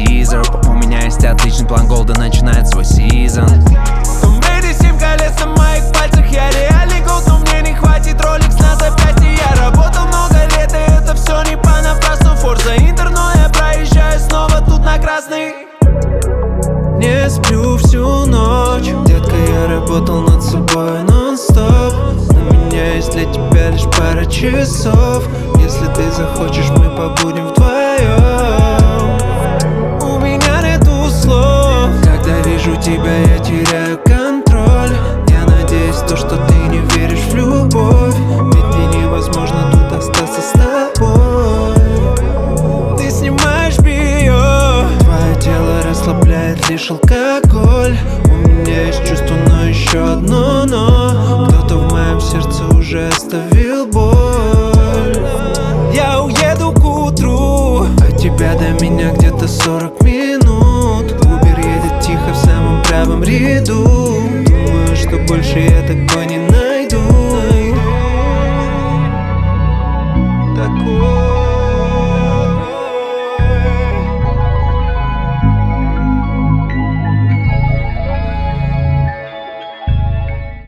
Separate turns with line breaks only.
тизер. У меня есть отличный план, Голда начинает свой сезон.
Том Брэди, 7 колес на моих пальцах. Я реальный голд, но мне не хватит Rolex на запястье. Я работал много лет, и это все не понапрасну. Форза Интер, но я проезжаю снова тут на красный. Не сплю всю ночь, детка, я работал над собой нон-стоп. У меня есть для тебя лишь пара часов. Если ты захочешь, мы побудем вдвоем. У меня нету слов. Когда вижу тебя, я теряю контроль. Я надеюсь, то, что ты не веришь в любовь. Ведь мне невозможно тут остаться с тобой. Ты снимаешь био, твое тело расслабляет лишь алкоголь. У меня есть чувство, но еще одно но. Кто-то в моем сердце уже оставил боль. Я уеду к утру, от тебя до меня где-то 40 минут. Убер едет тихо в самом правом ряду. Думаю, что больше я такой не